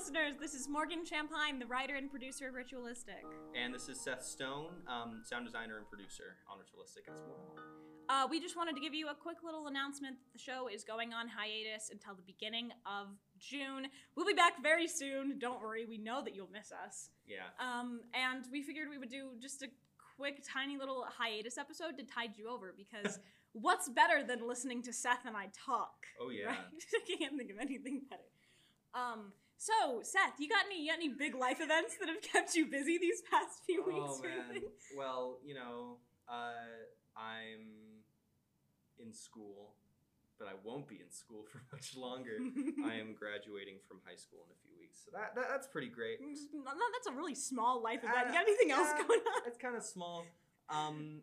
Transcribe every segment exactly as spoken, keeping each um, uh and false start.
listeners, this is Morgan Champagne, the writer and producer of Ritualistic. And this is Seth Stone, um, sound designer and producer on Ritualistic as well. Uh, we just wanted to give you a quick little announcement that the show is going on hiatus until the beginning of June. We'll be back very soon. Don't worry, we know that you'll miss us. Yeah. Um, and we figured we would do just a quick, tiny little hiatus episode to tide you over, because what's better than listening to Seth and I talk? Oh, yeah. Right? I can't think of anything better. Um, so, Seth, you got any, you got any big life events that have kept you busy these past few Oh, weeks? Or man. anything? Well, you know, uh, I'm in school, but I won't be in school for much longer. I am graduating from high school in a few weeks, so that, that that's pretty great. No, no, that's a really small life event. Uh, You got anything else yeah, going on? It's kind of small. Um,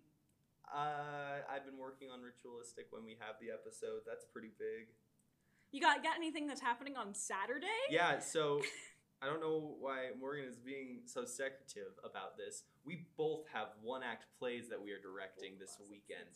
uh, I've been working on Ritualistic when we have the episode. That's pretty big. You got got anything that's happening on Saturday? Yeah, so I don't know why Morgan is being so secretive about this. We both have one-act plays that we are directing this weekend.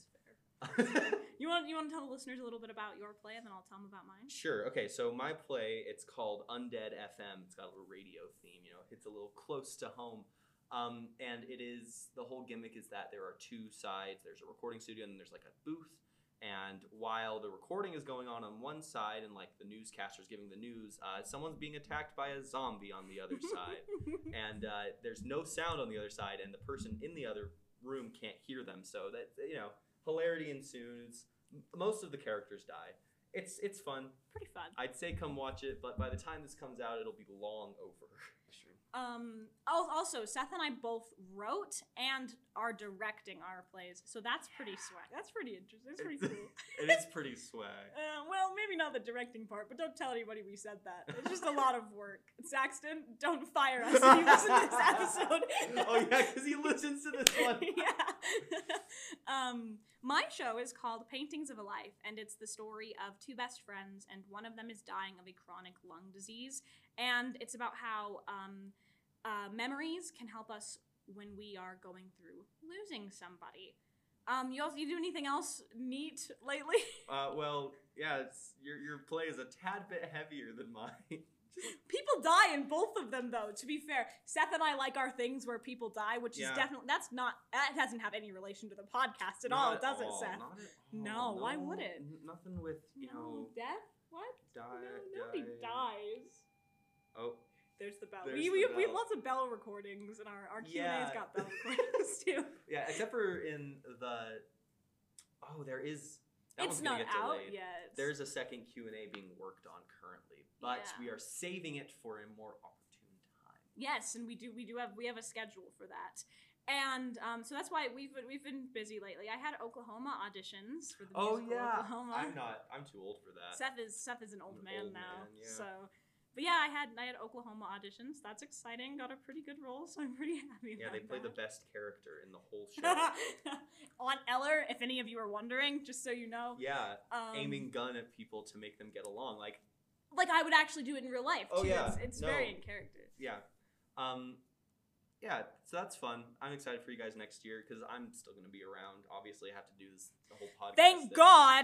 You want you want to tell the listeners a little bit about your play, and then I'll tell them about mine? Sure. Okay, so my play, it's called Undead F M. It's got a little radio theme, you know, it's a little close to home. Um, and it is, the whole gimmick is that there are two sides. There's a recording studio and there's like a booth. And while the recording is going on on one side and like the newscaster's giving the news, uh, someone's being attacked by a zombie on the other side. And uh, there's no sound on the other side, and the person in the other room can't hear them. So that, you know, hilarity ensues. Most of the characters die. It's it's fun. Pretty fun. I'd say come watch it, but by the time this comes out, it'll be long over. Um. Also, Seth and I both wrote and are directing our plays, so that's pretty swag. That's pretty interesting. That's pretty cool. It is pretty swag. Uh, well, maybe not the directing part, but don't tell anybody we said that. It's just a lot of work. Saxton, don't fire us if you listen to this episode. Oh yeah, because he listens to this one. Yeah. um, my show is called Paintings of a Life, and it's the story of two best friends, and one of them is dying of a chronic lung disease, and it's about how um, uh, memories can help us when we are going through losing somebody. Um, you also you do anything else neat lately? Uh, well, yeah, it's, your your play is a tad bit heavier than mine. People die in both of them, though, to be fair. Seth and I like our things where people die, which Yeah. is definitely, that's not, that doesn't have any relation to the podcast at Not all, at does it, all, Seth? Not at No, all. why would it? N- Nothing with, you No, know, death? What? die, No, nobody die. dies. Oh, There's the bell. There's we the we, have, we have bell. lots of bell recordings, and our, our Q and A's Yeah. got bell recordings, too. yeah, except for in the, oh, there is, that It's one's gonna not get out delayed. yet. There's a second Q and A being worked on currently, but Yeah. we are saving it for a more opportune time. Yes, and we do we do have we have a schedule for that. And um, so that's why we've been, we've been busy lately. I had Oklahoma auditions for the Oh musical yeah, Oklahoma. I'm not. I'm too old for that. Seth is Seth is an old I'm an man old now. man, yeah. So, but yeah, I had I had Oklahoma auditions. That's exciting. Got a pretty good role, so I'm pretty happy. Yeah, about they play the that. best character in the whole show. Aunt Eller, if any of you are wondering, just so you know. Yeah, Um, aiming gun at people to make them get along. Like, Like I would actually do it in real life. Oh, too. yeah. It's, it's No. very in character. yeah, um, yeah. So that's fun. I'm excited for you guys next year because I'm still gonna be around. Obviously, I have to do this the whole podcast. Thank thing. God.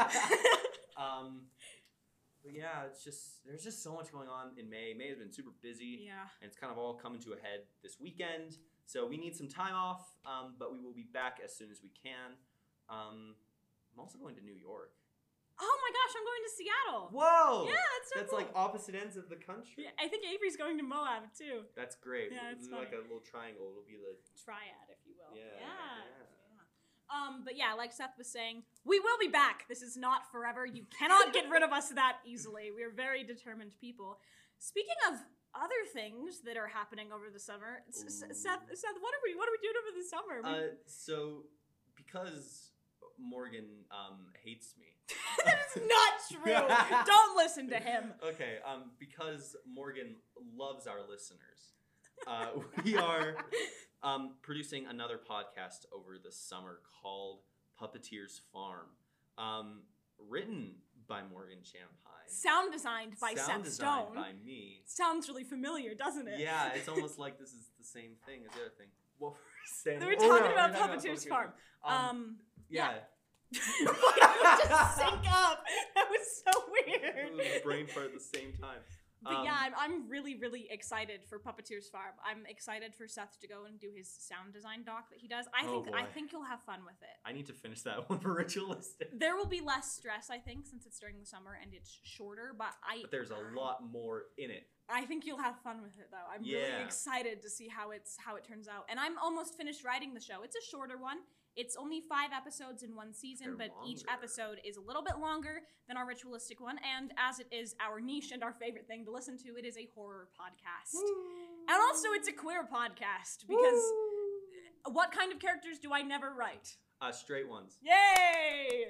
um, but yeah, it's just there's just so much going on in May. May has been super busy. Yeah. And it's kind of all coming to a head this weekend. So we need some time off, um, but we will be back as soon as we can. Um, I'm also going to New York. Oh my gosh, I'm going to Seattle. Whoa! Yeah, that's so That's cool. like opposite ends of the country. Yeah, I think Avery's going to Moab too. That's great. Yeah, We'll it's do like funny. a little triangle. It'll be the Triad, if you will. Yeah, Yeah. yeah. yeah. Um, but yeah, like Seth was saying, we will be back. This is not forever. You cannot get rid of us that easily. We are very determined people. Speaking of other things that are happening over the summer, S- S- Ooh. Seth, Seth, what are we, what are we doing over the summer? We- Uh, so because Morgan um, hates me. that is not true. Don't listen to him. Okay, um, because Morgan loves our listeners, uh, we are um, producing another podcast over the summer called Puppeteer's Farm, um, written by Morgan Champagne. Sound designed by Sound Seth designed Stone. by me. Sounds really familiar, doesn't it? Yeah, it's almost like this is the same thing as the other thing. What were we saying? They were Oh, talking yeah, about we're talking Puppeteer's Puppeteer's Farm. Um, Um, yeah. Why did it just sync up? That was so It weird. was brain fart at the same time. But Um, yeah, I'm, I'm really, really excited for Puppeteers Farm. I'm excited for Seth to go and do his sound design doc that he does. I Oh, think I boy. think you'll have fun with it. I need to finish that one for Ritualistic. There will be less stress, I think, since it's during the summer and it's shorter. But I But there's a lot more in it. I think you'll have fun with it, though. I'm Yeah. really excited to see how it's how it turns out. And I'm almost finished writing the show. It's a shorter one. It's only five episodes in one season, They're but each longer. episode is a little bit longer than our ritualistic one. And as it is our niche and our favorite thing to listen to, it is a horror podcast. And also, it's a queer podcast because what kind of characters do I never write? Uh, straight ones. Yay!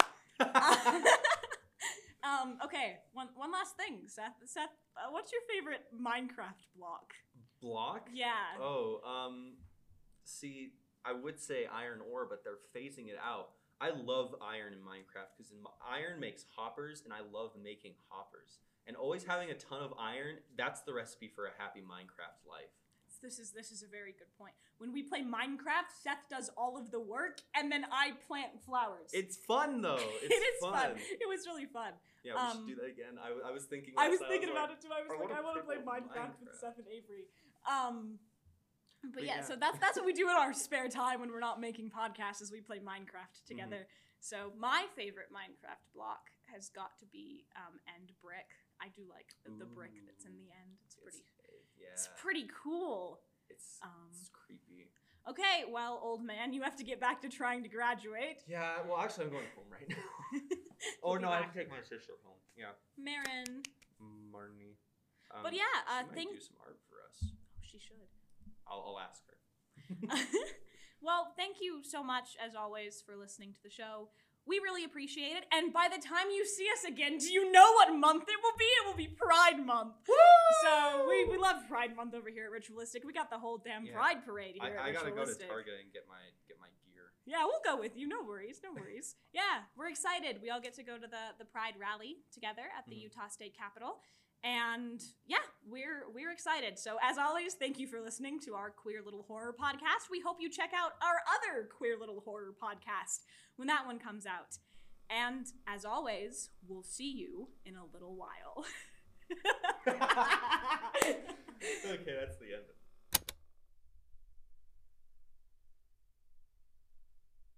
um, okay, one one last thing, Seth. Seth, uh, what's your favorite Minecraft block? Block? Yeah. Oh, um, see, I would say iron ore, but they're phasing it out. I love iron in Minecraft because iron makes hoppers, and I love making hoppers. And always having a ton of iron, that's the recipe for a happy Minecraft life. This is this is a very good point. When we play Minecraft, Seth does all of the work, and then I plant flowers. It's fun, though. It's it is fun. fun. It was really fun. Yeah, we Um, should do that again. I, w- I was thinking. I was last night, thinking like, about it too. I was I like, wanna I want to play play more Minecraft with Minecraft. Seth and Avery. Um, but, But yeah, yeah. so that's that's what we do in our spare time when we're not making podcasts, is we play Minecraft together. So my favorite Minecraft block has got to be um, end brick. I do like the, the brick that's in the end. It's pretty. It's, yeah. It's pretty cool. It's, Um, it's creepy. Okay, well, old man, you have to get back to trying to graduate. Yeah, well, actually, I'm going home right now. oh, We'll be no, I have back. to take my sister home. Yeah. Marin. Marnie. Um, But yeah, she uh, might thank- do some art for us. She should. I'll, I'll ask her. Well, thank you so much, as always, for listening to the show. We really appreciate it. And by the time you see us again, do you know what month it will be? It will be Pride Month. Woo! So we, we love Pride Month over here at Ritualistic. We got the whole damn Yeah. Pride Parade here I, I at gotta go to Ritualistic. Target and get my get my gear. Yeah, we'll go with you. No worries, no worries. Yeah, we're excited. We all get to go to the, the Pride Rally together at the Mhm. Utah State Capitol. And yeah, we're we're excited. So as always, thank you for listening to our Queer Little Horror podcast. We hope you check out our other Queer Little Horror podcast when that one comes out. And as always, we'll see you in a little while. Okay, that's the end.